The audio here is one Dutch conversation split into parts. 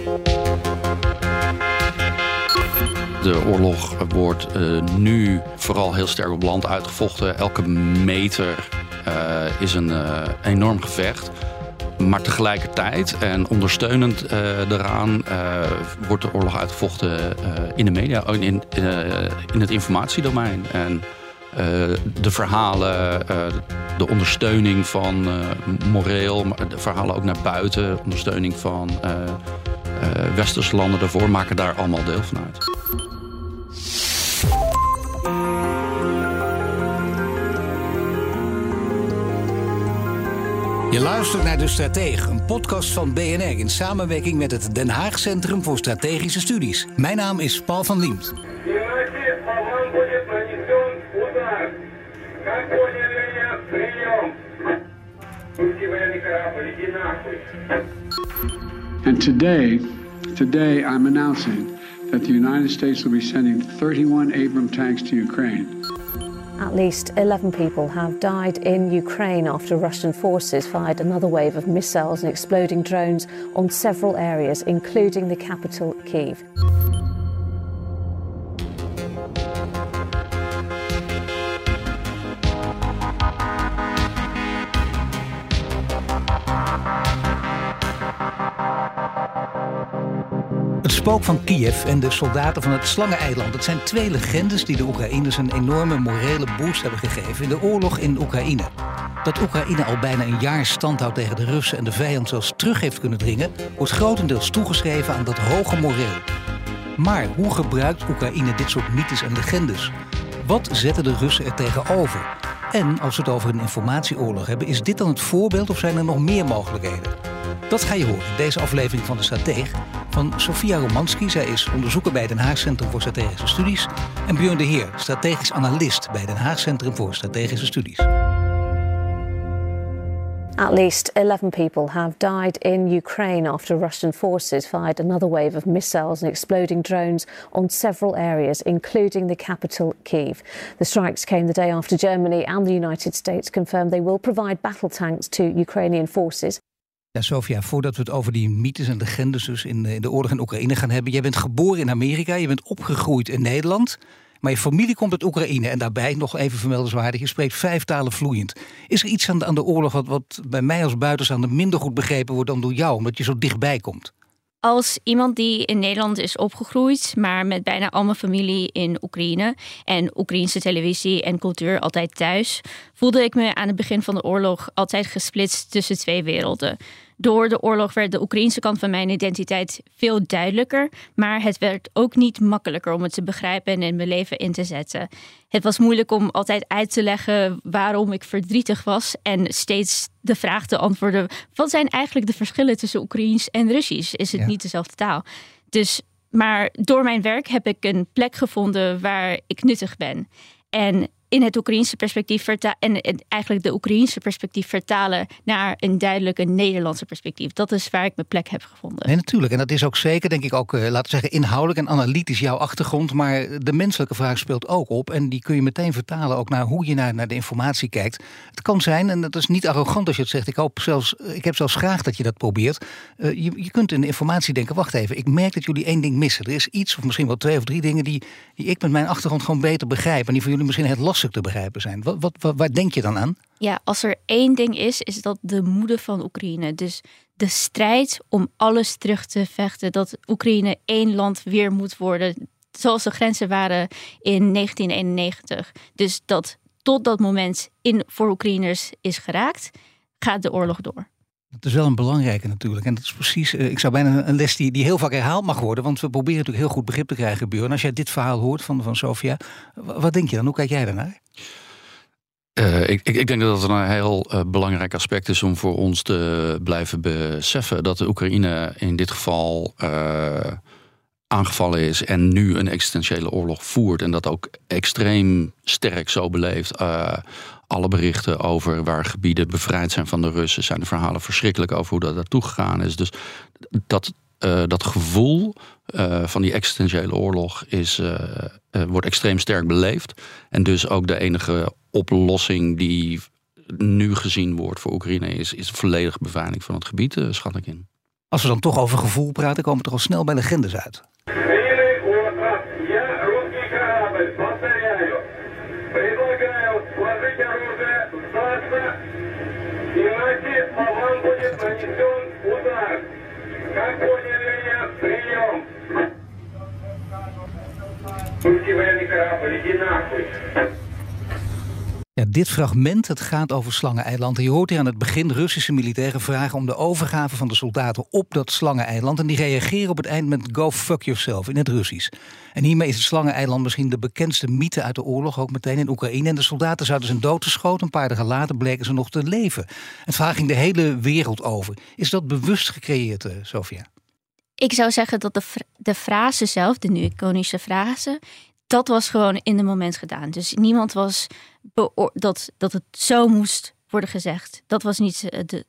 De oorlog wordt nu vooral heel sterk op land uitgevochten. Elke meter is een enorm gevecht. Maar tegelijkertijd en ondersteunend daaraan wordt de oorlog uitgevochten in de media, in het informatiedomein. En de verhalen, de ondersteuning van moreel, maar de verhalen ook naar buiten, ondersteuning van westerse landen daarvoor maken daar allemaal deel van uit. Je luistert naar De Strateeg, een podcast van BNR in samenwerking met het Den Haag Centrum voor Strategische Studies. Mijn naam is Paul van Liemt. And today I'm announcing that the United States will be sending 31 Abrams tanks to Ukraine. At least 11 people have died in Ukraine after Russian forces fired another wave of missiles and exploding drones on several areas, including the capital, Kyiv. Het spook van Kiev en de soldaten van het Slangeneiland. Het zijn twee legendes die de Oekraïners een enorme morele boost hebben gegeven in de oorlog in Oekraïne. Dat Oekraïne al bijna een jaar stand houdt tegen de Russen en de vijand zelfs terug heeft kunnen dringen, wordt grotendeels toegeschreven aan dat hoge moreel. Maar hoe gebruikt Oekraïne dit soort mythes en legendes? Wat zetten de Russen er tegenover? En als we het over een informatieoorlog hebben, is dit dan het voorbeeld of zijn er nog meer mogelijkheden? Dat ga je horen in deze aflevering van De Strateeg van Sofia Romanski. Zij is onderzoeker bij Den Haag Centrum voor Strategische Studies. En Björn de Heer, strategisch analist bij Den Haag Centrum voor Strategische Studies. At least 11 people have died in Ukraine after Russian forces fired another wave of missiles and exploding drones on several areas, including the capital, Kyiv. The strikes came the day after Germany and the United States confirmed they will provide battle tanks to Ukrainian forces. Ja, Sofia, voordat we het over die mythes en legendes dus in de oorlog in Oekraïne gaan hebben. Jij bent geboren in Amerika, je bent opgegroeid in Nederland. Maar je familie komt uit Oekraïne en daarbij nog even vermeldenswaardig. Je spreekt 5 talen vloeiend. Is er iets aan de oorlog wat bij mij als buitenstaander minder goed begrepen wordt dan door jou, omdat je zo dichtbij komt? Als iemand die in Nederland is opgegroeid, maar met bijna al mijn familie in Oekraïne en Oekraïense televisie en cultuur altijd thuis, voelde ik me aan het begin van de oorlog altijd gesplitst tussen 2 werelden. Door de oorlog werd de Oekraïense kant van mijn identiteit veel duidelijker, maar het werd ook niet makkelijker om het te begrijpen en in mijn leven in te zetten. Het was moeilijk om altijd uit te leggen waarom ik verdrietig was en steeds de vraag te antwoorden: wat zijn eigenlijk de verschillen tussen Oekraïens en Russisch? Is het niet dezelfde taal? Maar door mijn werk heb ik een plek gevonden waar ik nuttig ben. En in het Oekraïense perspectief eigenlijk de Oekraïense perspectief vertalen naar een duidelijke Nederlandse perspectief. Dat is waar ik mijn plek heb gevonden. Nee, natuurlijk. En dat is ook zeker, denk ik ook, laten we zeggen, inhoudelijk en analytisch jouw achtergrond. Maar de menselijke vraag speelt ook op. En die kun je meteen vertalen ook naar hoe je naar de informatie kijkt. Het kan zijn, en dat is niet arrogant als je het zegt. Ik heb zelfs graag dat je dat probeert. Je kunt in de informatie denken, wacht even, ik merk dat jullie 1 ding missen. Er is iets, of misschien wel 2 of 3 dingen die ik met mijn achtergrond gewoon beter begrijp. En die voor jullie misschien het lastig te begrijpen zijn. Waar denk je dan aan? Ja, als er 1 ding is dat de moede van Oekraïne. Dus de strijd om alles terug te vechten. Dat Oekraïne 1 land weer moet worden. Zoals de grenzen waren in 1991. Dus dat tot dat moment voor Oekraïners is geraakt, gaat de oorlog door. Dat is wel een belangrijke natuurlijk. En dat is precies, ik zou bijna een les die heel vaak herhaald mag worden. Want we proberen natuurlijk heel goed begrip te krijgen, Björn. Als jij dit verhaal hoort van Sofia, wat denk je dan? Hoe kijk jij daarnaar? Ik denk dat het een heel belangrijk aspect is om voor ons te blijven beseffen dat de Oekraïne in dit geval aangevallen is en nu een existentiële oorlog voert. En dat ook extreem sterk zo beleeft. Alle berichten over waar gebieden bevrijd zijn van de Russen zijn de verhalen verschrikkelijk over hoe dat naartoe gegaan is. Dus dat gevoel van die existentiële oorlog wordt extreem sterk beleefd. En dus ook de enige oplossing die nu gezien wordt voor Oekraïne is volledige bevrijding van het gebied, schat ik in. Als we dan toch over gevoel praten, komen we toch al snel bij legendes uit. Ja, dit fragment, het gaat over Slangeneiland. En je hoort hier aan het begin Russische militairen vragen om de overgave van de soldaten op dat Slangeneiland. En die reageren op het eind met go fuck yourself in het Russisch. En hiermee is het Slangeneiland misschien de bekendste mythe uit de oorlog, ook meteen in Oekraïne. En de soldaten zouden zijn doodgeschoten. Een paar dagen later bleken ze nog te leven. Het verhaal ging de hele wereld over. Is dat bewust gecreëerd, Sofia? Ik zou zeggen dat de frase zelf, de nu iconische frase, dat was gewoon in het moment gedaan. Dus niemand was dat het zo moest worden gezegd. Dat was niet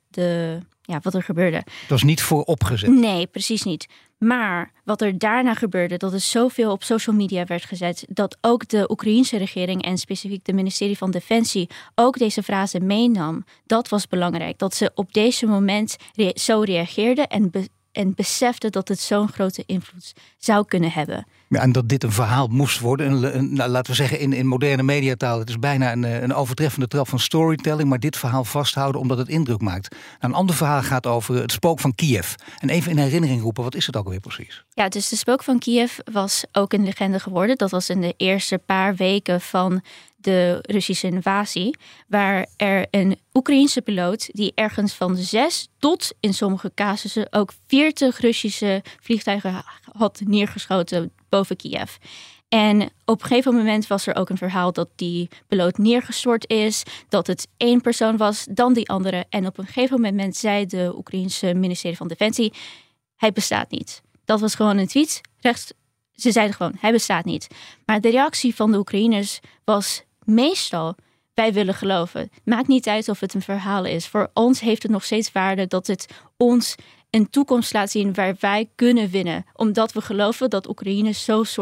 wat er gebeurde. Het was niet vooropgezet. Nee, precies niet. Maar wat er daarna gebeurde, dat er zoveel op social media werd gezet, dat ook de Oekraïense regering en specifiek de ministerie van Defensie ook deze frase meenam. Dat was belangrijk. Dat ze op deze moment zo reageerden en beseften dat het zo'n grote invloed zou kunnen hebben. Ja, en dat dit een verhaal moest worden. Laten we zeggen in moderne mediataal, het is bijna een overtreffende trap van storytelling, maar dit verhaal vasthouden omdat het indruk maakt. Een ander verhaal gaat over het spook van Kiev. En even in herinnering roepen, wat is het ook alweer precies? Ja, dus de spook van Kiev was ook een legende geworden. Dat was in de eerste paar weken van de Russische invasie, waar er een Oekraïense piloot die ergens van 6 tot in sommige casussen ook 40 Russische vliegtuigen had neergeschoten boven Kiev. En op een gegeven moment was er ook een verhaal dat die piloot neergestort is, dat het 1 persoon was, dan die andere. En op een gegeven moment zei de Oekraïense ministerie van Defensie, hij bestaat niet. Dat was gewoon een tweet. Ze zeiden gewoon, hij bestaat niet. Maar de reactie van de Oekraïners was meestal, wij willen geloven. Maakt niet uit of het een verhaal is. Voor ons heeft het nog steeds waarde dat het ons een toekomst laat zien waar wij kunnen winnen. Omdat we geloven dat Oekraïne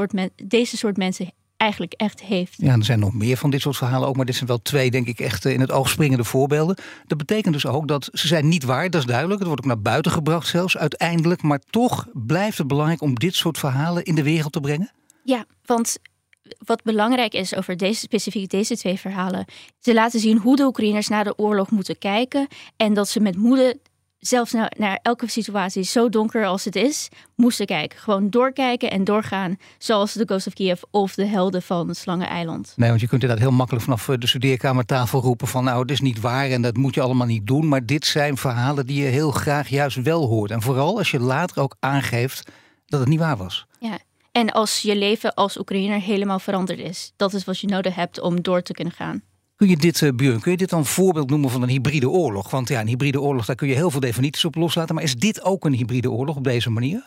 deze soort mensen eigenlijk echt heeft. Ja, er zijn nog meer van dit soort verhalen ook, maar dit zijn wel 2, denk ik, echt in het oog springende voorbeelden. Dat betekent dus ook dat ze zijn niet waar, dat is duidelijk. Het wordt ook naar buiten gebracht zelfs uiteindelijk. Maar toch blijft het belangrijk om dit soort verhalen in de wereld te brengen? Ja, want wat belangrijk is over deze 2 verhalen, ze laten zien hoe de Oekraïners naar de oorlog moeten kijken en dat ze met moed, zelfs naar elke situatie, zo donker als het is, moesten kijken. Gewoon doorkijken en doorgaan, zoals de Ghost of Kiev of de helden van Slangeneiland. Nee, want je kunt inderdaad heel makkelijk vanaf de studeerkamertafel roepen van nou, het is niet waar en dat moet je allemaal niet doen. Maar dit zijn verhalen die je heel graag juist wel hoort. En vooral als je later ook aangeeft dat het niet waar was. Ja. En als je leven als Oekraïner helemaal veranderd is. Dat is wat je nodig hebt om door te kunnen gaan. Kun je dit dan een voorbeeld noemen van een hybride oorlog? Want ja, een hybride oorlog, daar kun je heel veel definities op loslaten. Maar is dit ook een hybride oorlog op deze manier?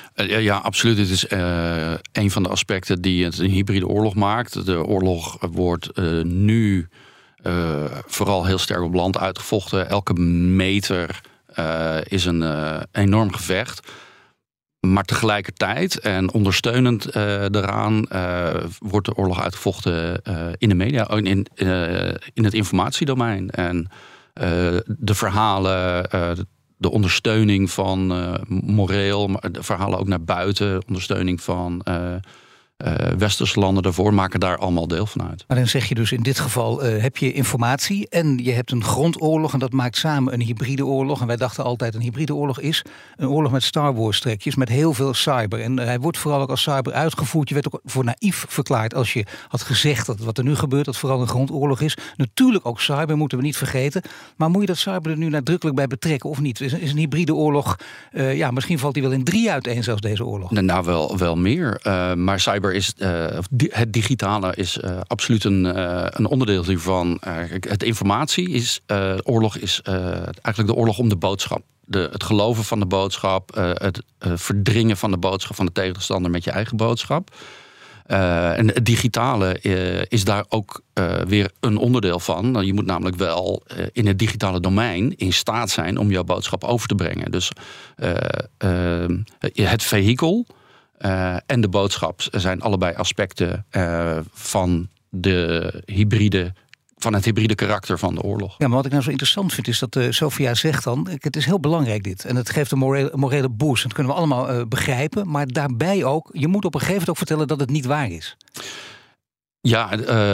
Ja, absoluut. Het is een van de aspecten die het een hybride oorlog maakt. De oorlog wordt nu vooral heel sterk op land uitgevochten. Elke meter is een enorm gevecht. Maar tegelijkertijd en ondersteunend daaraan wordt de oorlog uitgevochten in de media, in het informatiedomein. En de verhalen, de ondersteuning van moreel, maar de verhalen ook naar buiten, ondersteuning van westerse landen daarvoor maken daar allemaal deel van uit. Maar dan zeg je dus in dit geval heb je informatie en je hebt een grondoorlog en dat maakt samen een hybride oorlog. En wij dachten altijd een hybride oorlog is een oorlog met Star Wars trekjes, met heel veel cyber. En hij wordt vooral ook als cyber uitgevoerd. Je werd ook voor naïef verklaard als je had gezegd dat wat er nu gebeurt, dat vooral een grondoorlog is. Natuurlijk ook cyber, moeten we niet vergeten. Maar moet je dat cyber er nu nadrukkelijk bij betrekken of niet? Is een hybride oorlog, misschien valt die wel in 3 uiteen zelfs deze oorlog. Nou, wel meer. Maar cyber is het digitale is absoluut een onderdeel hiervan. Het informatie is oorlog is eigenlijk de oorlog om de boodschap. Het geloven van de boodschap, het verdringen van de boodschap van de tegenstander met je eigen boodschap. En het digitale is daar ook weer een onderdeel van. Je moet namelijk wel in het digitale domein in staat zijn om jouw boodschap over te brengen. Dus het vehikel en de boodschap zijn allebei aspecten van van het hybride karakter van de oorlog. Ja, maar wat ik nou zo interessant vind is dat Sofia zegt dan, het is heel belangrijk dit. En het geeft een morele boost. Dat kunnen we allemaal begrijpen. Maar daarbij ook, je moet op een gegeven moment ook vertellen dat het niet waar is. Ja,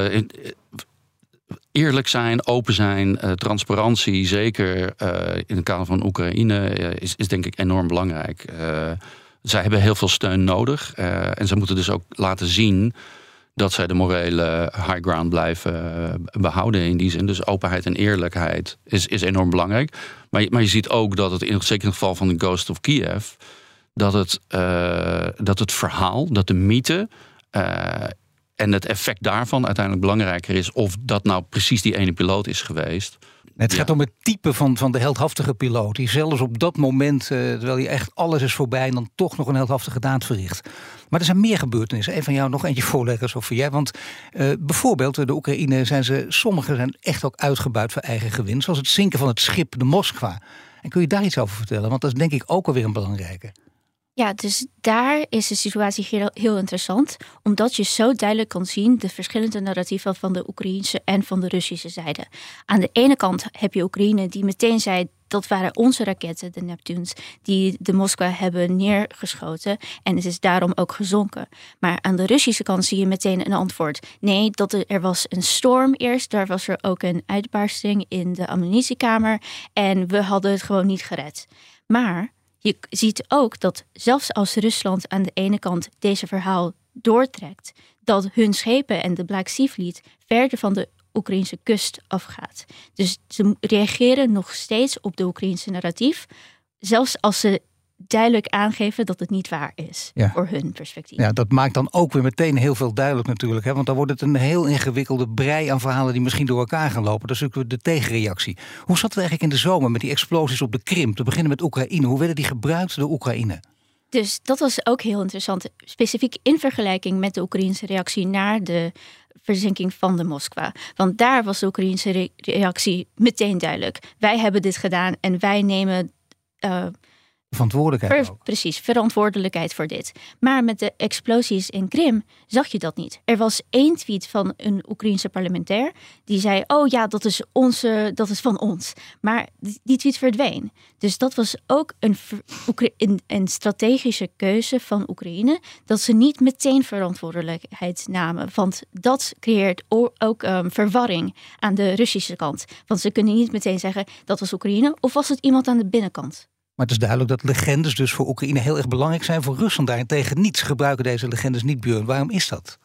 eerlijk zijn, open zijn, transparantie, zeker in het kader van Oekraïne, is denk ik enorm belangrijk. Zij hebben heel veel steun nodig. En ze moeten dus ook laten zien dat zij de morele high ground blijven behouden in die zin. Dus openheid en eerlijkheid is enorm belangrijk. Maar je ziet ook dat het, zeker in het geval van de Ghost of Kiev, dat het verhaal, dat de mythe en het effect daarvan uiteindelijk belangrijker is of dat nou precies die ene piloot is geweest. Het gaat om het type van de heldhaftige piloot. Die zelfs op dat moment, terwijl hij echt alles is voorbij, en dan toch nog een heldhaftige daad verricht. Maar er zijn meer gebeurtenissen. Een van jou nog eentje voorleggen, Sofia. Want bijvoorbeeld de Oekraïne sommigen zijn echt ook uitgebuit voor eigen gewin. Zoals het zinken van het schip de Moskva. En kun je daar iets over vertellen? Want dat is denk ik ook alweer een belangrijke. Ja, dus daar is de situatie heel interessant. Omdat je zo duidelijk kan zien de verschillende narratieven van de Oekraïnse en van de Russische zijde. Aan de ene kant heb je Oekraïne die meteen zei, dat waren onze raketten, de Neptunes, die de Moskwa hebben neergeschoten. En het is daarom ook gezonken. Maar aan de Russische kant zie je meteen een antwoord. Nee, er was een storm eerst. Daar was er ook een uitbarsting in de ammunitiekamer. En we hadden het gewoon niet gered. Maar je ziet ook dat zelfs als Rusland aan de ene kant deze verhaal doortrekt, dat hun schepen en de Black Sea Fleet verder van de Oekraïnse kust afgaat. Dus ze reageren nog steeds op de Oekraïnse narratief, zelfs als ze duidelijk aangeven dat het niet waar is voor hun perspectief. Ja, dat maakt dan ook weer meteen heel veel duidelijk natuurlijk. Hè? Want dan wordt het een heel ingewikkelde brei aan verhalen die misschien door elkaar gaan lopen. Dat is natuurlijk de tegenreactie. Hoe zat het eigenlijk in de zomer met die explosies op de Krim? Te beginnen met Oekraïne. Hoe werden die gebruikt door Oekraïne? Dus dat was ook heel interessant. Specifiek in vergelijking met de Oekraïnse reactie naar de verzinking van de Moskwa. Want daar was de Oekraïnse reactie meteen duidelijk. Wij hebben dit gedaan en wij nemen verantwoordelijkheid voor dit. Maar met de explosies in Krim zag je dat niet. Er was 1 tweet van een Oekraïense parlementair die zei, oh ja, dat is van ons. Maar die tweet verdween. Dus dat was ook een strategische keuze van Oekraïne, dat ze niet meteen verantwoordelijkheid namen. Want dat creëert ook verwarring aan de Russische kant. Want ze kunnen niet meteen zeggen, dat was Oekraïne, of was het iemand aan de binnenkant? Maar het is duidelijk dat legendes dus voor Oekraïne heel erg belangrijk zijn. Voor Rusland daarentegen niet. Ze gebruiken deze legendes niet, Björn. Waarom is dat?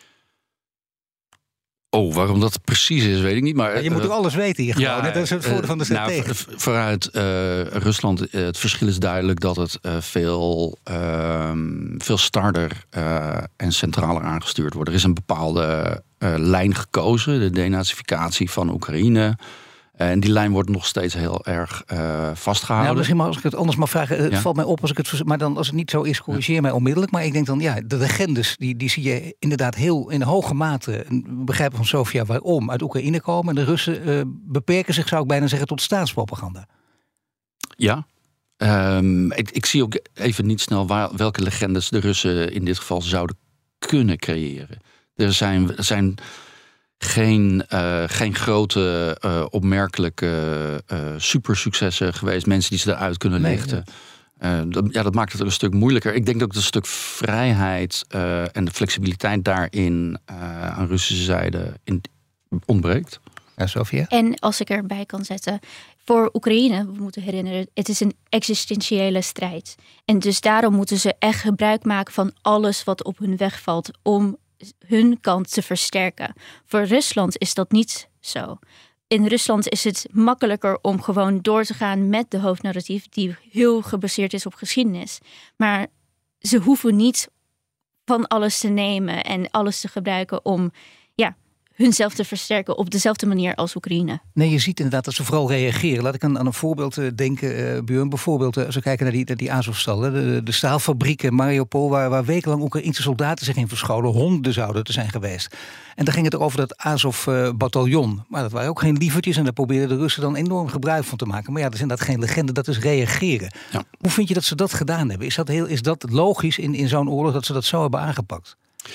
Oh, waarom dat precies is, weet ik niet. Maar je moet ook alles weten hier gewoon. Dat is het voordeel van de stratege. Vooruit Rusland, het verschil is duidelijk dat het veel starder en centraler aangestuurd wordt. Er is een bepaalde lijn gekozen, de denazificatie van Oekraïne. En die lijn wordt nog steeds heel erg vastgehouden. Nou, misschien als ik het anders mag vragen, het valt mij op als het niet zo is, corrigeer mij onmiddellijk. Maar ik denk dan, de legendes, die zie je inderdaad heel in hoge mate, begrijpen van Sofia waarom, uit Oekraïne komen. En de Russen beperken zich, zou ik bijna zeggen, tot staatspropaganda. Ja. Ik zie ook even niet snel welke legendes de Russen in dit geval zouden kunnen creëren. Er zijn geen grote, opmerkelijke supersuccessen geweest. Mensen die ze eruit kunnen lichten. Dat maakt het een stuk moeilijker. Ik denk dat een stuk vrijheid en de flexibiliteit daarin aan Russische zijde ontbreekt. Ja, Sofia? En als ik erbij kan zetten, voor Oekraïne, we moeten herinneren, het is een existentiële strijd. En dus daarom moeten ze echt gebruik maken van alles wat op hun weg valt om hun kant te versterken. Voor Rusland is dat niet zo. In Rusland is het makkelijker om gewoon door te gaan met de hoofdnarratief die heel gebaseerd is op geschiedenis. Maar ze hoeven niet van alles te nemen en alles te gebruiken om hunzelf te versterken op dezelfde manier als Oekraïne. Nee, je ziet inderdaad dat ze vooral reageren. Laat ik aan een voorbeeld denken, Björn. Bijvoorbeeld, als we kijken naar die Azovstal, de staalfabrieken, Mariupol, waar wekenlang Oekraïnse soldaten zich in verscholen. Honderden zouden er zijn geweest. En dan ging het over dat Azov-bataljon. Maar dat waren ook geen lievertjes en daar probeerden de Russen dan enorm gebruik van te maken. Maar dat is inderdaad geen legende, dat is reageren. Ja. Hoe vind je dat ze dat gedaan hebben? Is dat logisch in zo'n oorlog dat ze dat zo hebben aangepakt?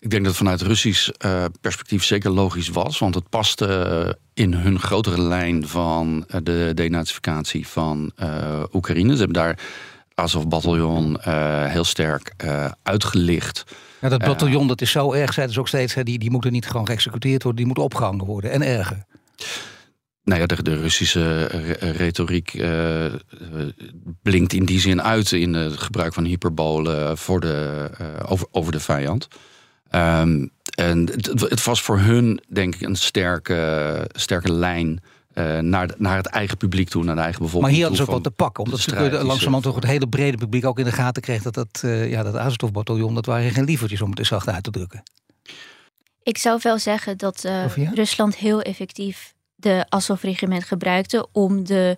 Ik denk dat het vanuit Russisch perspectief zeker logisch was. Want het paste in hun grotere lijn van de denazificatie van Oekraïne. Ze hebben daar Azov-bataljon heel sterk uitgelicht. Ja, dat bataljon dat is zo erg, zeiden ze ook steeds. Die moeten niet gewoon geëxecuteerd worden, die moeten opgehangen worden. En erger. Nou ja, de Russische retoriek blinkt in die zin uit in het gebruik van hyperbolen over de vijand. En het was voor hun, denk ik, een sterke lijn naar het eigen publiek toe, naar de eigen bevolking. Maar hier hadden toe, ze ook wat te pakken. Omdat ze langzamerhand toch het hele brede publiek ook in de gaten kreeg dat Azov-bataljon, dat waren geen lievertjes, om het eens zacht uit te drukken. Ik zou wel zeggen dat Rusland heel effectief de Azov-regiment gebruikte om de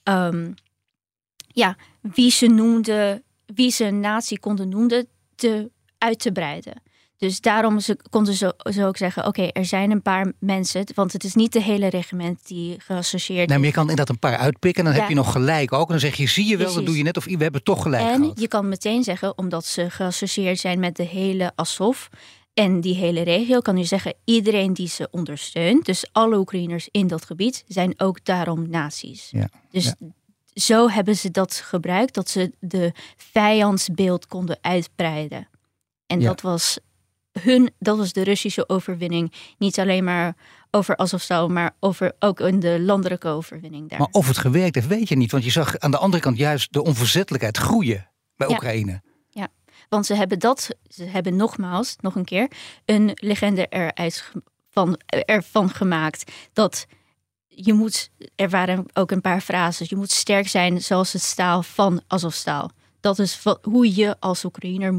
wie ze een natie konden noemen, uit te breiden. Dus daarom konden ze ook zeggen, oké, er zijn een paar mensen, want het is niet de hele regiment die geassocieerd is. Maar je kan inderdaad een paar uitpikken en dan heb je nog gelijk ook. En dan zeg je, zie je wel, dat doe je net of we hebben toch gelijk en gehad. Je kan meteen zeggen, omdat ze geassocieerd zijn met de hele Azov en die hele regio, kan je zeggen, iedereen die ze ondersteunt, dus alle Oekraïners in dat gebied, zijn ook daarom nazi's. Ja. Dus zo hebben ze dat gebruikt, dat ze de vijandsbeeld konden uitbreiden. En dat was de Russische overwinning. Niet alleen maar over Azovstal, maar ook in de landelijke overwinning daar. Maar of het gewerkt heeft, weet je niet. Want je zag aan de andere kant juist de onverzettelijkheid groeien bij Oekraïne. Ja, want ze hebben nogmaals, nog een keer, een legende ervan gemaakt. Dat er waren ook een paar frases. Je moet sterk zijn zoals het staal van Azovstal. Dat is hoe je als Oekraïner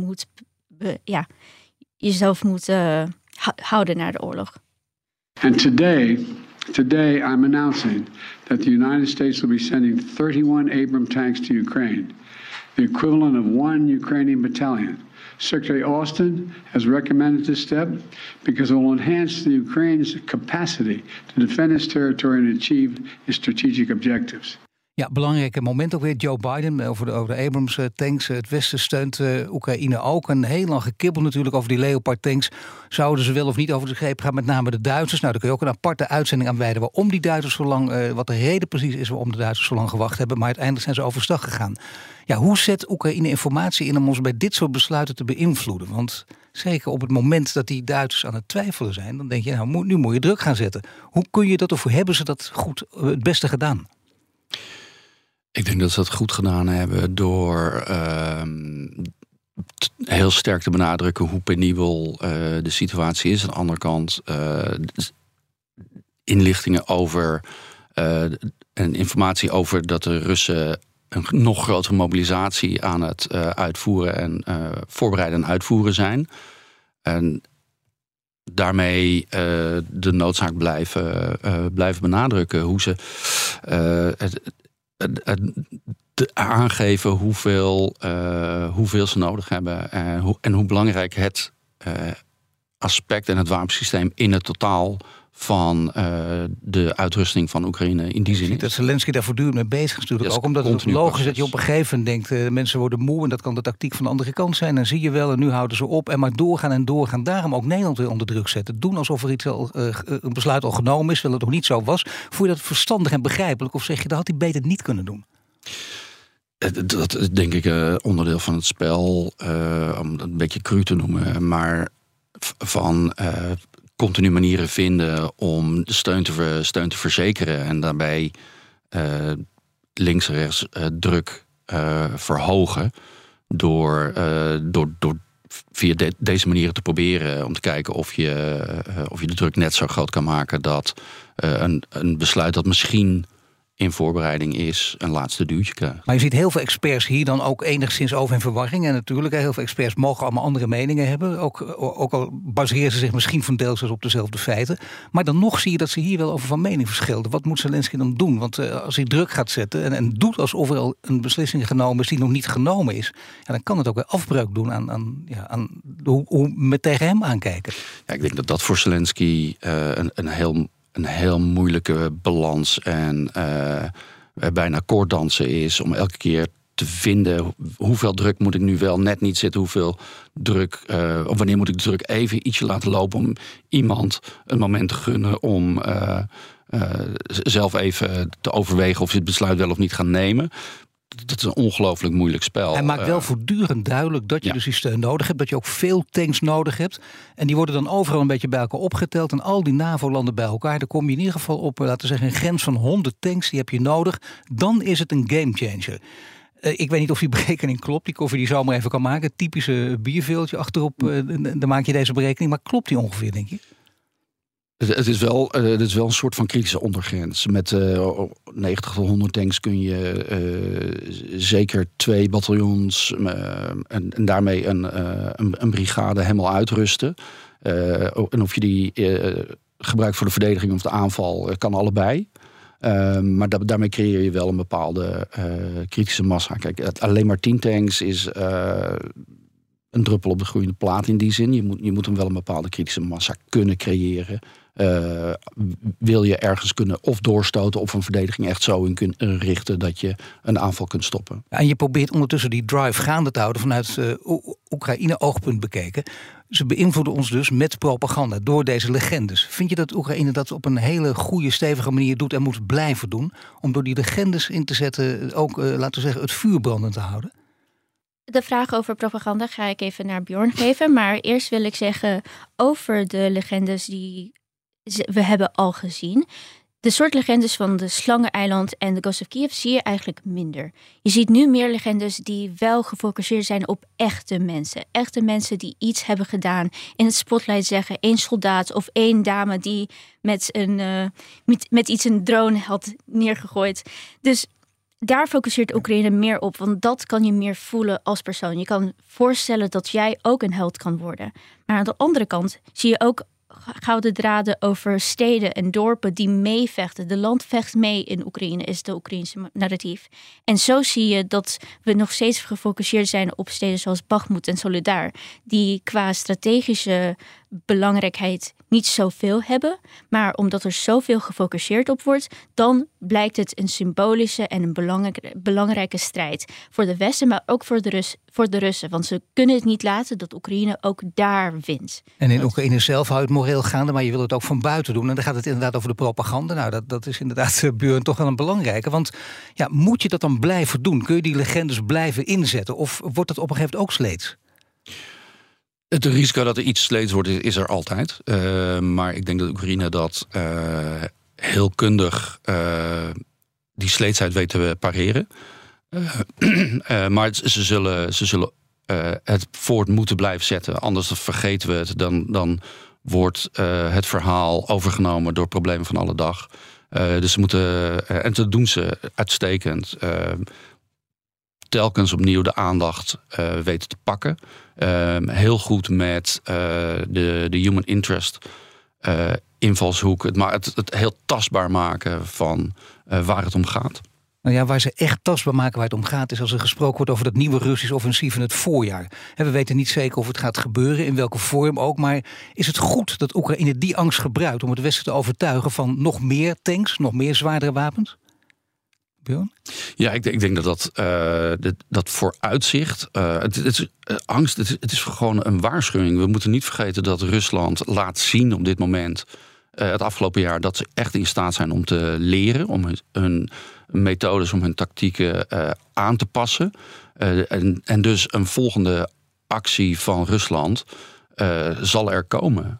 jezelf moet houden naar de oorlog. And today I'm announcing that the United States will be sending 31 Abrams tanks to Ukraine, the equivalent of 1 Ukrainian battalion. Secretary Austin has recommended this step because it will enhance the Ukraine's capacity to defend its territory and achieve its strategic objectives. Ja, belangrijk moment ook weer. Joe Biden over de Abrams tanks. Het Westen steunt Oekraïne ook. En heel lang gekibbel natuurlijk over die Leopard tanks. Zouden ze wel of niet over de greep gaan, met name de Duitsers? Nou, daar kun je ook een aparte uitzending aan wijden waarom die Duitsers zo lang, wat de reden precies is waarom de Duitsers zo lang gewacht hebben. Maar uiteindelijk zijn ze overstag gegaan. Ja, hoe zet Oekraïne informatie in om ons bij dit soort besluiten te beïnvloeden? Want zeker op het moment dat die Duitsers aan het twijfelen zijn, dan denk je, nou, nu moet je druk gaan zetten. Hoe kun je dat, of hoe hebben ze dat goed het beste gedaan? Ik denk dat ze dat goed gedaan hebben door heel sterk te benadrukken hoe penibel de situatie is. Aan de andere kant inlichtingen over en informatie over dat de Russen een nog grotere mobilisatie aan het uitvoeren en voorbereiden en uitvoeren zijn. En daarmee de noodzaak blijven benadrukken hoe ze aangeven hoeveel ze nodig hebben en hoe belangrijk het aspect en het wapensysteem in het totaal van de uitrusting van Oekraïne in die zin is. Dat Zelensky daar voortdurend mee bezig is natuurlijk ook. Omdat het logisch is dat je op een gegeven moment denkt, mensen worden moe en dat kan de tactiek van de andere kant zijn. En zie je wel, en nu houden ze op en maar doorgaan en doorgaan. Daarom ook Nederland weer onder druk zetten. Doen alsof er iets een besluit al genomen is, terwijl het nog niet zo was. Voel je dat verstandig en begrijpelijk? Of zeg je, dat had hij beter niet kunnen doen? Dat is denk ik onderdeel van het spel, om het een beetje cru te noemen, maar van continu manieren vinden om de steun te verzekeren en daarbij links en rechts druk verhogen door via deze manieren te proberen om te kijken of je de druk net zo groot kan maken dat een besluit dat misschien in voorbereiding is een laatste duwtje krijgen. Maar je ziet heel veel experts hier dan ook enigszins over in verwarring. En natuurlijk, heel veel experts mogen allemaal andere meningen hebben. Ook al baseren ze zich misschien van deels op dezelfde feiten. Maar dan nog zie je dat ze hier wel over van mening verschillen. Wat moet Zelensky dan doen? Want als hij druk gaat zetten en doet alsof er al een beslissing genomen is die nog niet genomen is, dan kan het ook weer afbreuk doen aan hoe we tegen hem aankijken. Ja, ik denk dat voor Zelensky een heel moeilijke balans en bijna koorddansen is om elke keer te vinden. Hoeveel druk moet ik nu wel net niet zitten? Hoeveel druk, of wanneer moet ik de druk even ietsje laten lopen om iemand een moment te gunnen om zelf even te overwegen of ze het besluit wel of niet gaan nemen. Dat is een ongelooflijk moeilijk spel. Hij maakt wel voortdurend duidelijk dat je dus die steun nodig hebt. Dat je ook veel tanks nodig hebt. En die worden dan overal een beetje bij elkaar opgeteld. En al die NAVO-landen bij elkaar. Dan kom je in ieder geval op, laten we zeggen, een grens van 100 tanks. Die heb je nodig. Dan is het een gamechanger. Ik weet niet of die berekening klopt. Die koffie die zo maar even kan maken. Typische bierveeltje achterop. Dan maak je deze berekening. Maar klopt die ongeveer, denk je? Het is wel een soort van kritische ondergrens. Met 90 tot 100 tanks kun je zeker 2 bataljons en daarmee een brigade helemaal uitrusten. En of je die gebruikt voor de verdediging of de aanval, kan allebei. Maar daarmee creëer je wel een bepaalde kritische massa. Kijk, alleen maar 10 tanks is een druppel op de gloeiende plaat in die zin. Je moet hem wel een bepaalde kritische massa kunnen creëren. Wil je ergens kunnen of doorstoten of een verdediging echt zo in kunnen richten dat je een aanval kunt stoppen. Ja, en je probeert ondertussen die drive gaande te houden vanuit Oekraïne-oogpunt bekeken. Ze beïnvloeden ons dus met propaganda door deze legendes. Vind je dat Oekraïne dat op een hele goede, stevige manier doet en moet blijven doen? Om door die legendes in te zetten ook, laten we zeggen, het vuur brandend te houden? De vraag over propaganda ga ik even naar Bjorn geven. Maar eerst wil ik zeggen over de legendes die we hebben al gezien. De soort legendes van de Slangeneiland en de Ghost of Kiev zie je eigenlijk minder. Je ziet nu meer legendes die wel gefocust zijn op echte mensen. Echte mensen die iets hebben gedaan. In het spotlight zeggen 1 soldaat of 1 dame die met iets een drone had neergegooid. Dus daar focuseert Oekraïne meer op, want dat kan je meer voelen als persoon. Je kan voorstellen dat jij ook een held kan worden. Maar aan de andere kant zie je ook gouden draden over steden en dorpen die meevechten. De land vecht mee in Oekraïne, is de Oekraïnse narratief. En zo zie je dat we nog steeds gefocust zijn op steden zoals Bakhmut en Soledar, die qua strategische belangrijkheid niet zoveel hebben. Maar omdat er zoveel gefocust op wordt, dan blijkt het een symbolische en een belangrijke strijd voor de Westen, maar ook voor de Russen. Want ze kunnen het niet laten dat Oekraïne ook daar wint. En in Oekraïne zelf houdt het moreel gaande, maar je wil het ook van buiten doen. En dan gaat het inderdaad over de propaganda. Nou, dat is inderdaad, Björn, toch wel een belangrijke. Want ja, moet je dat dan blijven doen? Kun je die legendes blijven inzetten? Of wordt het op een gegeven moment ook sleets? Het risico dat er iets sleets wordt, is er altijd. Maar ik denk dat Oekraïne dat heel kundig die sleetsheid weet te pareren. Maar ze zullen het voort moeten blijven zetten. Anders vergeten we het. Dan wordt het verhaal overgenomen door problemen van alle dag. Dus ze moeten, en dat doen ze uitstekend, telkens opnieuw de aandacht weten te pakken. Heel goed met de human interest invalshoek. Het heel tastbaar maken van waar het om gaat. Nou ja, waar ze echt tastbaar maken waar het om gaat is als er gesproken wordt over dat nieuwe Russisch offensief in het voorjaar. We weten niet zeker of het gaat gebeuren, in welke vorm ook. Maar is het goed dat Oekraïne die angst gebruikt om het Westen te overtuigen van nog meer tanks, nog meer zwaardere wapens? Björn? Ja, ik denk dat vooruitzicht, angst, het is gewoon een waarschuwing. We moeten niet vergeten dat Rusland laat zien op dit moment, het afgelopen jaar, dat ze echt in staat zijn om te leren, om hun methodes, om hun tactieken aan te passen. En dus een volgende actie van Rusland zal er komen.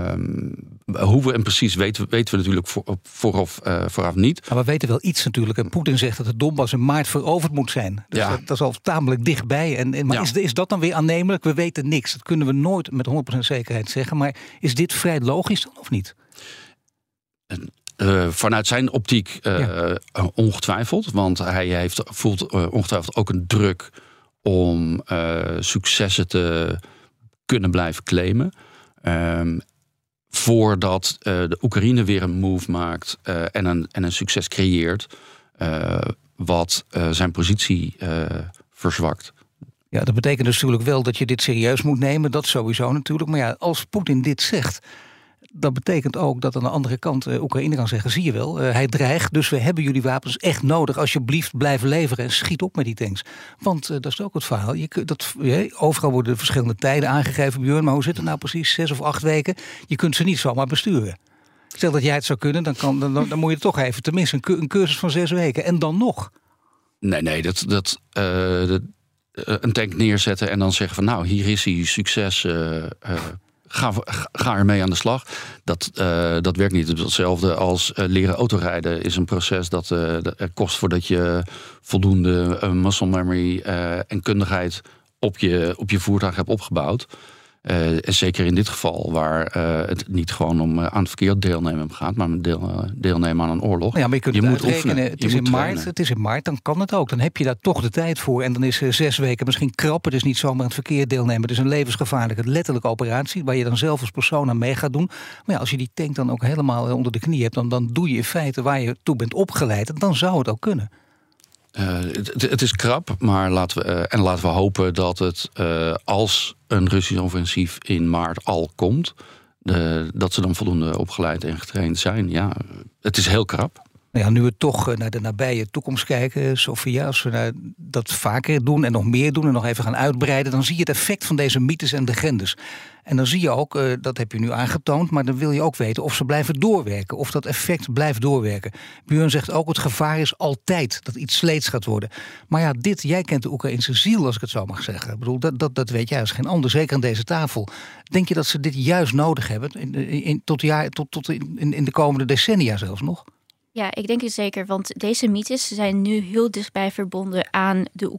Hoe we en precies weten we natuurlijk vooraf niet. Maar we weten wel iets natuurlijk. En Poetin zegt dat de Donbass in maart veroverd moet zijn. Dus ja, dat is al tamelijk dichtbij. Maar is dat dan weer aannemelijk? We weten niks. Dat kunnen we nooit met 100% zekerheid zeggen. Maar is dit vrij logisch dan of niet? Vanuit zijn optiek ongetwijfeld. Want hij voelt ongetwijfeld ook een druk om successen te kunnen blijven claimen. Voordat de Oekraïne weer een move maakt en een succes creëert, wat zijn positie verzwakt. Ja, dat betekent dus natuurlijk wel dat je dit serieus moet nemen. Dat sowieso natuurlijk. Maar ja, als Poetin dit zegt, dat betekent ook dat aan de andere kant Oekraïne kan zeggen, zie je wel, hij dreigt, dus we hebben jullie wapens echt nodig. Alsjeblieft, blijf leveren en schiet op met die tanks. Want dat is ook het verhaal. Overal worden verschillende tijden aangegeven, Björn, maar hoe zit het nou precies? 6 of 8 weken? Je kunt ze niet zomaar besturen. Stel dat jij het zou kunnen, dan moet je toch even tenminste een cursus van 6 weken. En dan nog. Nee, een tank neerzetten en dan zeggen van nou, hier is hij, succes, ga ermee aan de slag. Dat werkt niet. Hetzelfde als leren autorijden is een proces dat kost voordat je voldoende muscle memory en kundigheid op je voertuig hebt opgebouwd. En zeker in dit geval, waar het niet gewoon om aan het verkeer deelnemen gaat, maar met deelnemen aan een oorlog. Ja, maar je kunt het uitrekenen. Het is in maart, dan kan het ook. Dan heb je daar toch de tijd voor. En dan is 6 weken misschien krap. Het is niet zomaar aan het verkeer deelnemen. Het is een levensgevaarlijke, letterlijke operatie, waar je dan zelf als persoon aan mee gaat doen. Maar ja, als je die tank dan ook helemaal onder de knie hebt, dan doe je in feite waar je toe bent opgeleid. En dan zou het ook kunnen. Het is krap, maar laten we hopen dat het als een Russisch offensief in maart al komt, dat ze dan voldoende opgeleid en getraind zijn. Ja, het is heel krap. Ja, nu we toch naar de nabije toekomst kijken, Sofia, als we dat vaker doen en nog meer doen en nog even gaan uitbreiden, dan zie je het effect van deze mythes en legendes. En dan zie je ook, dat heb je nu aangetoond, maar dan wil je ook weten of ze blijven doorwerken, of dat effect blijft doorwerken. Björn zegt ook, het gevaar is altijd dat iets sleets gaat worden. Maar ja, jij kent de Oekraïnse ziel, als ik het zo mag zeggen. Ik bedoel, dat weet jij als geen ander, zeker aan deze tafel. Denk je dat ze dit juist nodig hebben, tot in de komende decennia zelfs nog? Ja, ik denk het zeker, want deze mythes zijn nu heel dichtbij verbonden aan de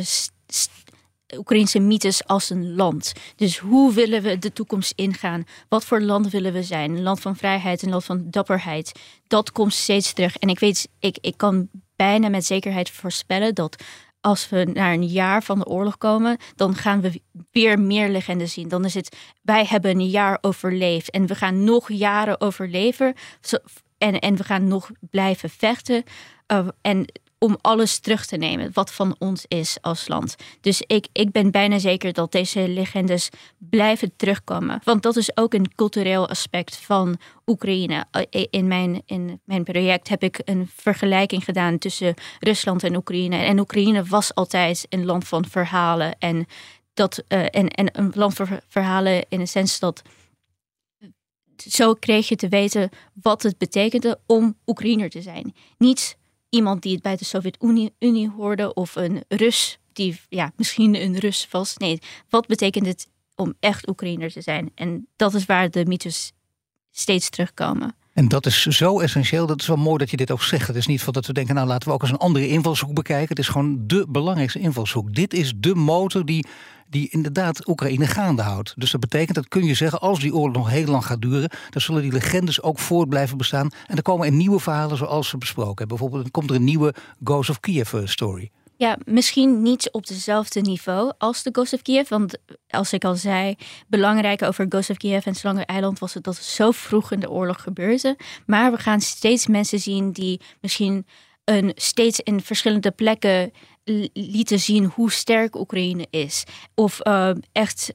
Oekraïnse mythes als een land. Dus hoe willen we de toekomst ingaan? Wat voor land willen we zijn? Een land van vrijheid, een land van dapperheid. Dat komt steeds terug. En ik kan bijna met zekerheid voorspellen dat als we naar een jaar van de oorlog komen, dan gaan we weer meer legendes zien. Dan is het, wij hebben een jaar overleefd en we gaan nog jaren overleven. En we gaan nog blijven vechten. En om alles terug te nemen wat van ons is als land. Dus ik ben bijna zeker dat deze legendes blijven terugkomen. Want dat is ook een cultureel aspect van Oekraïne. In mijn project heb ik een vergelijking gedaan tussen Rusland en Oekraïne. En Oekraïne was altijd een land van verhalen. En een land van verhalen in de sens dat zo kreeg je te weten wat het betekende om Oekraïner te zijn. Niet iemand die het bij de Sovjet-Unie hoorde of een Rus die misschien een Rus was. Nee, wat betekent het om echt Oekraïner te zijn? En dat is waar de mythes steeds terugkomen. En dat is zo essentieel. Dat is wel mooi dat je dit ook zegt. Het is niet van dat we denken, nou laten we ook eens een andere invalshoek bekijken. Het is gewoon de belangrijkste invalshoek. Dit is de motor die inderdaad Oekraïne gaande houdt. Dus dat betekent, dat kun je zeggen, als die oorlog nog heel lang gaat duren, dan zullen die legendes ook voort blijven bestaan. En er komen er nieuwe verhalen zoals we besproken hebben. Bijvoorbeeld, dan komt er een nieuwe Ghost of Kiev story. Ja, misschien niet op dezelfde niveau als de Ghost of Kiev. Want als ik al zei, belangrijk over Ghost of Kiev en Slangeneiland was het dat het zo vroeg in de oorlog gebeurde. Maar we gaan steeds mensen zien die misschien steeds in verschillende plekken lieten zien hoe sterk Oekraïne is. Of echt,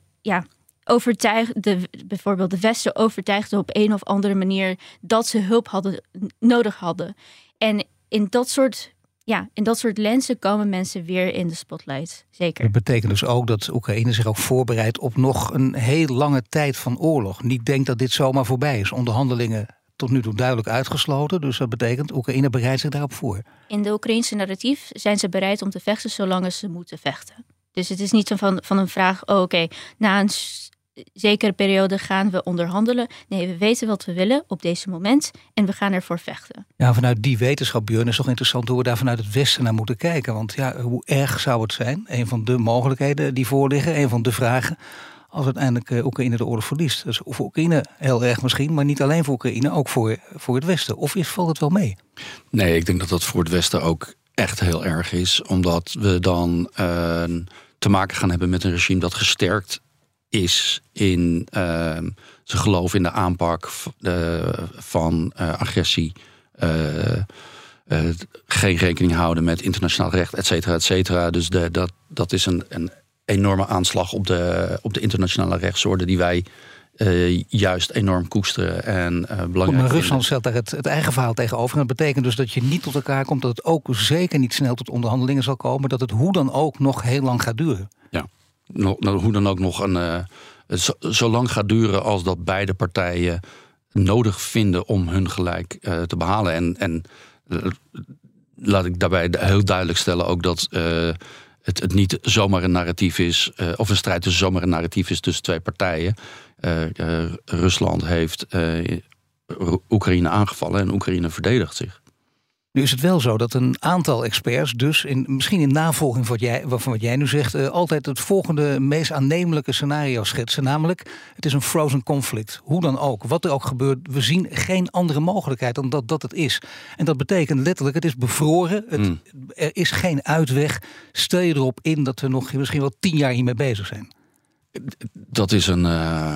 bijvoorbeeld de Westen overtuigde op een of andere manier dat ze hulp nodig hadden. En in dat soort lenzen komen mensen weer in de spotlight. Zeker. Dat betekent dus ook dat Oekraïne zich ook voorbereidt op nog een heel lange tijd van oorlog. Niet denkt dat dit zomaar voorbij is. Onderhandelingen tot nu toe duidelijk uitgesloten. Dus dat betekent, Oekraïne bereidt zich daarop voor. In de Oekraïnse narratief zijn ze bereid om te vechten zolang ze moeten vechten. Dus het is niet van een vraag, na een zekere periode gaan we onderhandelen. Nee, we weten wat we willen op deze moment en we gaan ervoor vechten. Ja, vanuit die wetenschap, Björn, is toch interessant hoe we daar vanuit het Westen naar moeten kijken. Want hoe erg zou het zijn? Een van de mogelijkheden die voorliggen, een van de vragen, als uiteindelijk Oekraïne de oorlog verliest. Dus voor Oekraïne heel erg misschien, maar niet alleen voor Oekraïne, ook voor het Westen. Of valt het wel mee? Nee, ik denk dat dat voor het Westen ook echt heel erg is. Omdat we dan te maken gaan hebben met een regime dat gesterkt is in zijn geloof in de aanpak van agressie. Geen rekening houden met internationaal recht, et cetera, et cetera. Dus dat is een enorme aanslag op de internationale rechtsorde die wij juist enorm koesteren en belangrijk. Maar Rusland stelt daar het eigen verhaal tegenover. En dat betekent dus dat je niet tot elkaar komt, dat het ook zeker niet snel tot onderhandelingen zal komen, dat het hoe dan ook nog heel lang gaat duren. Ja, hoe dan ook nog zo lang gaat duren als dat beide partijen nodig vinden om hun gelijk te behalen. En laat ik daarbij heel duidelijk stellen ook dat het niet zomaar een narratief is, of een strijd tussen zomaar een narratief is tussen twee partijen. Rusland heeft Oekraïne aangevallen en Oekraïne verdedigt zich. Nu is het wel zo dat een aantal experts dus, misschien in navolging van wat jij nu zegt, altijd het volgende meest aannemelijke scenario schetsen. Namelijk, het is een frozen conflict. Hoe dan ook, wat er ook gebeurt, we zien geen andere mogelijkheid dan dat het is. En dat betekent letterlijk, het is bevroren, er is geen uitweg. Stel je erop in dat we nog misschien wel 10 jaar hiermee bezig zijn. Dat is een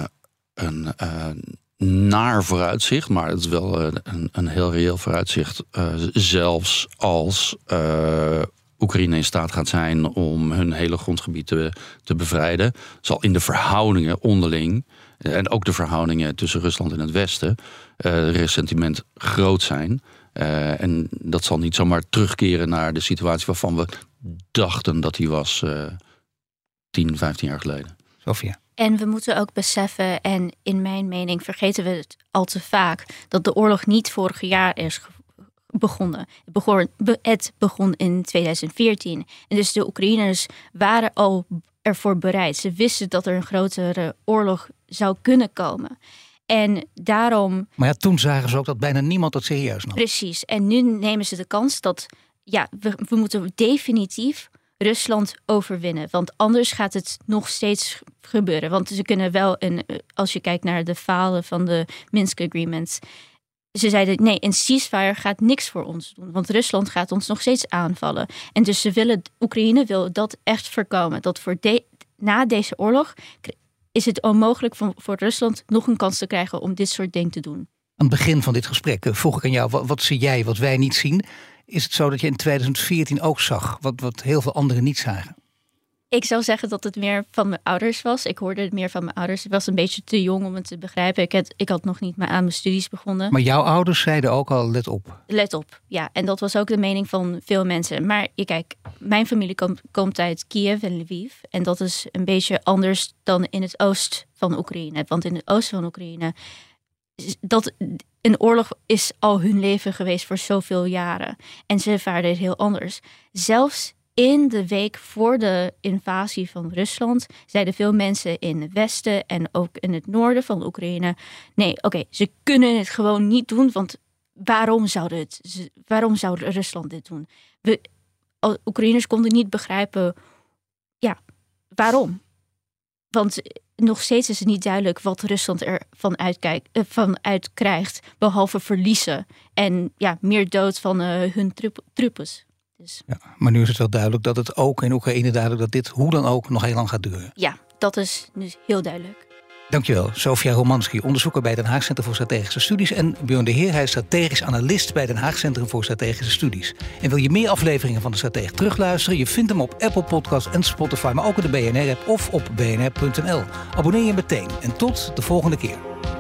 naar vooruitzicht, maar het is wel een heel reëel vooruitzicht. Zelfs als Oekraïne in staat gaat zijn om hun hele grondgebied te bevrijden, zal in de verhoudingen onderling en ook de verhoudingen tussen Rusland en het Westen ressentiment groot zijn. En dat zal niet zomaar terugkeren naar de situatie waarvan we dachten dat die was 10, 15 jaar geleden. Sofia. En we moeten ook beseffen, en in mijn mening vergeten we het al te vaak, dat de oorlog niet vorig jaar is begonnen. Het begon in 2014. En dus de Oekraïners waren al ervoor bereid. Ze wisten dat er een grotere oorlog zou kunnen komen. En daarom... Maar ja, toen zagen ze ook dat bijna niemand dat serieus nam. Precies. En nu nemen ze de kans dat we moeten definitief Rusland overwinnen. Want anders gaat het nog steeds gebeuren. Want ze kunnen wel, als je kijkt naar de falen van de Minsk Agreements, ze zeiden nee, een ceasefire gaat niks voor ons doen. Want Rusland gaat ons nog steeds aanvallen. En dus Oekraïne wil dat echt voorkomen. Dat na deze oorlog is het onmogelijk voor Rusland nog een kans te krijgen om dit soort dingen te doen. Aan het begin van dit gesprek vroeg ik aan jou, wat zie jij wat wij niet zien? Is het zo dat je in 2014 ook zag wat heel veel anderen niet zagen? Ik zou zeggen dat het meer van mijn ouders was. Ik hoorde het meer van mijn ouders. Ik was een beetje te jong om het te begrijpen. Ik had nog niet aan mijn studies begonnen. Maar jouw ouders zeiden ook al, let op. Let op, ja. En dat was ook de mening van veel mensen. Maar kijk, mijn familie komt uit Kiev en Lviv. En dat is een beetje anders dan in het oosten van Oekraïne. Want in het oosten van Oekraïne, een oorlog is al hun leven geweest voor zoveel jaren. En ze ervaren het heel anders. Zelfs in de week voor de invasie van Rusland zeiden veel mensen in het westen en ook in het noorden van Oekraïne, nee, ze kunnen het gewoon niet doen, want waarom zou Rusland dit doen? Oekraïners konden niet begrijpen, waarom? Want nog steeds is het niet duidelijk wat Rusland ervan vanuit krijgt, behalve verliezen en meer dood van hun troepen. Dus. Ja, maar nu is het wel duidelijk dat het ook in Oekraïne duidelijk dat dit hoe dan ook nog heel lang gaat duren. Ja, dat is nu heel duidelijk. Dankjewel, Sofia Romanski, onderzoeker bij Den Haag Centrum voor Strategische Studies, en Björn de Heer, hij is strategisch analist bij Den Haag Centrum voor Strategische Studies. En wil je meer afleveringen van De Stratege terugluisteren? Je vindt hem op Apple Podcasts en Spotify, maar ook in de BNR-app of op bnr.nl. Abonneer je meteen en tot de volgende keer.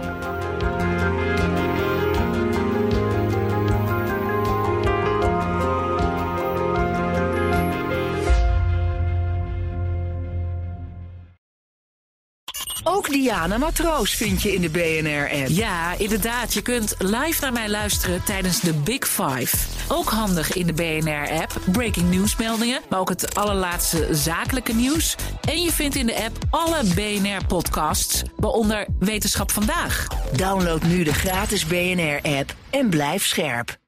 Ook Diana Matroos vind je in de BNR-app. Ja, inderdaad. Je kunt live naar mij luisteren tijdens de Big Five. Ook handig in de BNR-app. Breaking nieuwsmeldingen, maar ook het allerlaatste zakelijke nieuws. En je vindt in de app alle BNR-podcasts, waaronder Wetenschap Vandaag. Download nu de gratis BNR-app en blijf scherp.